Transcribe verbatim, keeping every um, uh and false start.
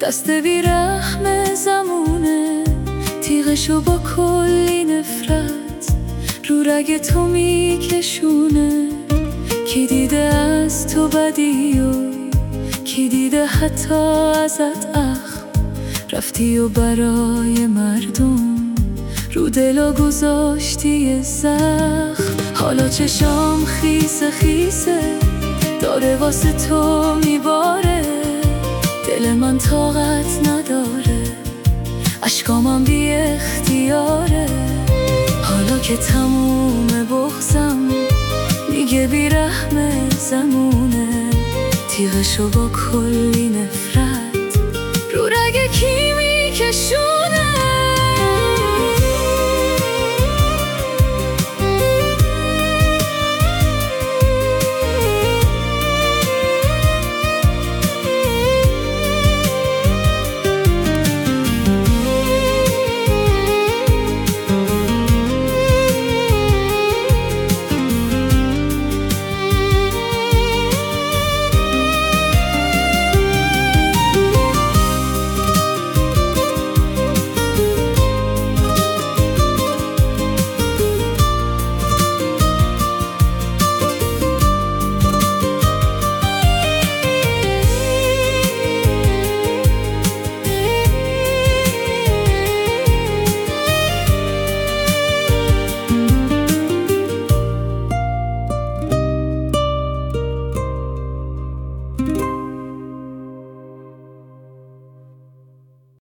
دست بیرحم زمونه، تیغشو با کلی نفرت رو رگ تو میکشونه. کی دیده از تو بدی و کی دیده حتی ازت اخم، رفتی و برای مردم رو دلا گذاشتی زخم. حالا چشام خیسه خیسه داره واسه تو میباره، دل من طاقت نداره، اشکامم بی اختیاره. حالا که تموم بغضم میگه بیرحم زمونه، تیغشو با کلی نفرت رو رگ کی میکشونه.